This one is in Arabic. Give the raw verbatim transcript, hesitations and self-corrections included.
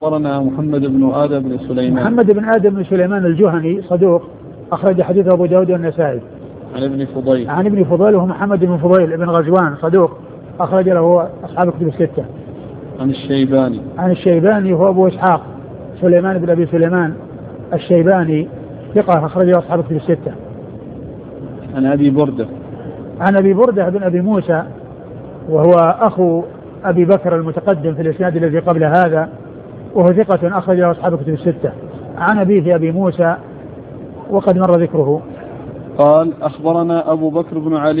أخبرنا محمد بن آدم بن سليمان. محمد بن آدم بن سليمان الجهني صدوق أخرج حديثه أبو داود والنسائي. عن ابن فضيل. عن ابن فضيل وهو محمد بن فضيل بن غزوان صدوق أخرج له أصحاب الكتب الستة. عن الشيباني. عن الشيباني هو أبو إسحاق سليمان بن أبي سليمان الشيباني ثقة أخرج له أصحاب الكتب الستة. عن أبي بردة. عن أبي بردة بن أبي موسى وهو أخو أبي بكر المتقدم في الإسناد الذي قبل هذا وهو ثقة أخرج له أصحاب الكتب الستة. عن أبيه أبي موسى وقد مر ذكره. قال أخبرنا أبو بكر بن علي